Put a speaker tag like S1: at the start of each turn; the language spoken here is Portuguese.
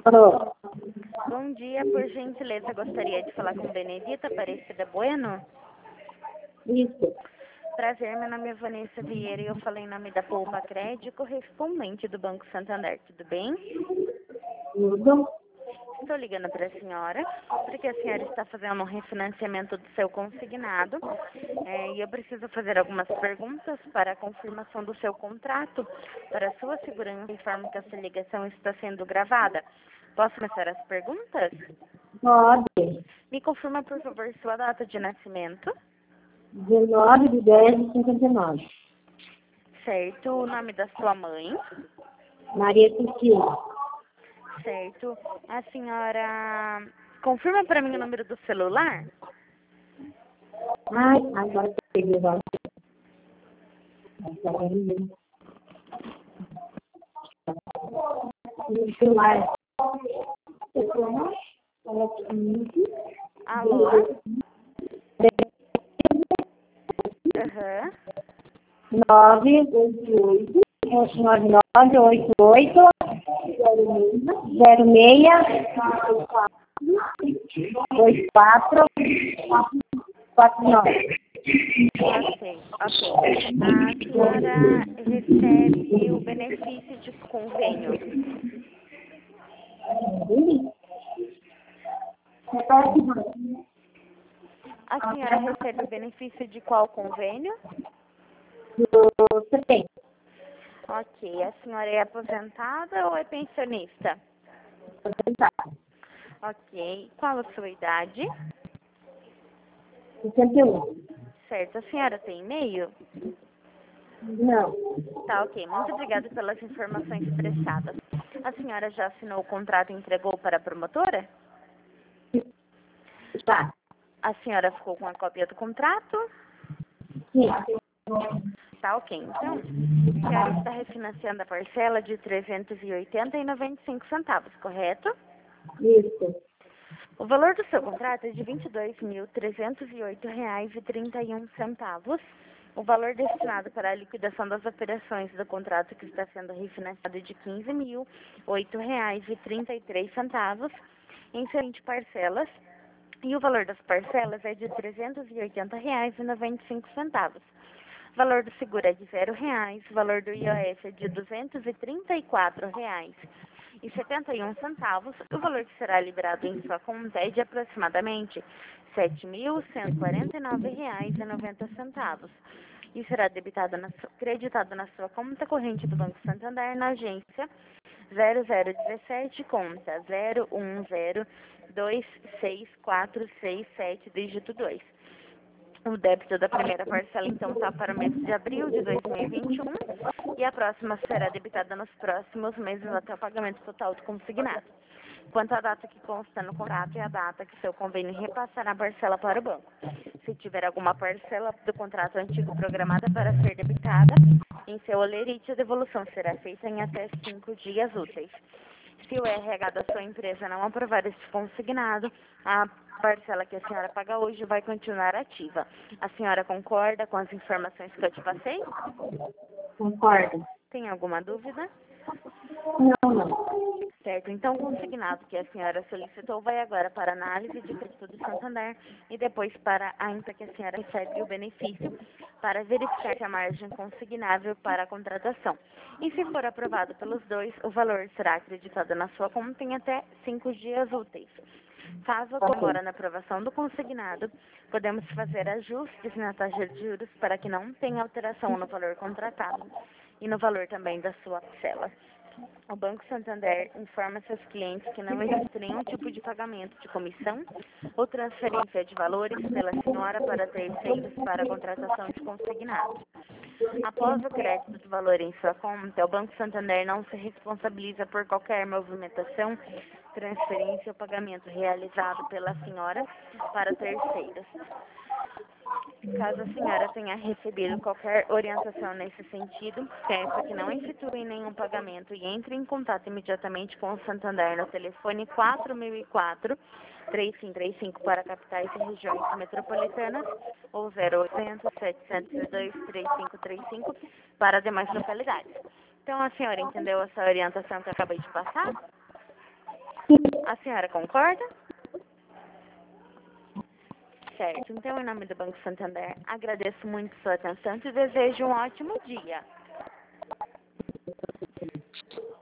S1: Alô?
S2: Bom dia, por gentileza, gostaria de falar com Benedita Aparecida Bueno.
S1: Isso.
S2: Prazer, meu nome é Vanessa Vieira e eu falei em nome da Poupa Crédito, correspondente do Banco Santander, tudo bem?
S1: Tudo?
S2: Estou ligando para a senhora, porque a senhora está fazendo um refinanciamento do seu consignado e eu preciso fazer algumas perguntas para a confirmação do seu contrato. Para a sua segurança, informo que essa ligação está sendo gravada. Posso começar as perguntas?
S1: Pode.
S2: Me confirma, por favor, sua data de nascimento.
S1: 19/10/59.
S2: Certo. O nome da sua mãe.
S1: Maria Cristina.
S2: Certo. A senhora confirma para mim o número do celular?
S1: Ai, agora eu peguei agora. O celular.
S2: Alô? Aham.
S1: 988 9988 062449.
S2: Ok. A senhora recebe o benefício de convênio. A senhora recebe o benefício de qual convênio?
S1: Você tem?
S2: Ok. A senhora é aposentada ou é pensionista? Ok. Qual a sua idade?
S1: 61.
S2: Certo. A senhora tem e-mail?
S1: Não.
S2: Tá, ok. Muito obrigada pelas informações prestadas. A senhora já assinou o contrato e entregou para a promotora?
S1: Tá.
S2: A senhora ficou com a cópia do contrato?
S1: Sim.
S2: Tá, ok. Então, a senhora está refinanciando a parcela de R$ 380,95, correto?
S1: Isso.
S2: O valor do seu contrato é de R$ 22.308,31. O valor destinado para a liquidação das operações do contrato que está sendo refinanciado é de R$ 15.008,33 em 20 parcelas. E o valor das parcelas é de R$ 380,95. O valor do seguro é de R$ 0,00, o valor do IOF é de R$ 234,71. O valor que será liberado em sua conta é de aproximadamente R$ 7.149,90. E será creditado na sua conta corrente do Banco Santander na agência 0017, conta 010264667, dígito 2. O débito da primeira parcela, então, está para o mês de abril de 2021 e a próxima será debitada nos próximos meses até o pagamento total do consignado. Quanto à data que consta no contrato, é a data que seu convênio repassará a parcela para o banco. Se tiver alguma parcela do contrato antigo programada para ser debitada, em seu holerite, a devolução será feita em até 5 dias úteis. Se o RH da sua empresa não aprovar este consignado, a parcela que a senhora paga hoje vai continuar ativa. A senhora concorda com as informações que eu te passei?
S1: Concordo.
S2: Tem alguma dúvida?
S1: Não.
S2: Certo, então o consignado que a senhora solicitou vai agora para a análise de crédito do Santander e depois para a INPA que a senhora recebe o benefício para verificar se a margem consignável para a contratação. E se for aprovado pelos dois, o valor será acreditado na sua conta em até 5 dias úteis. Caso demora na aprovação do consignado, podemos fazer ajustes na taxa de juros para que não tenha alteração no valor contratado e no valor também da sua parcela. O Banco Santander informa seus clientes que não existe nenhum tipo de pagamento de comissão ou transferência de valores pela senhora para terceiros para a contratação de consignado. Após o crédito do valor em sua conta, o Banco Santander não se responsabiliza por qualquer movimentação, transferência ou pagamento realizado pela senhora para terceiros. Caso a senhora tenha recebido qualquer orientação nesse sentido, peço que não efetue nenhum pagamento e entre em contato imediatamente com o Santander no telefone 4004-3535 para capitais e regiões metropolitanas ou 0800-702-3535 para demais localidades. Então, a senhora entendeu essa orientação que eu acabei de passar? A senhora concorda? Certo. Então, em nome do Banco Santander, agradeço muito sua atenção e te desejo um ótimo dia.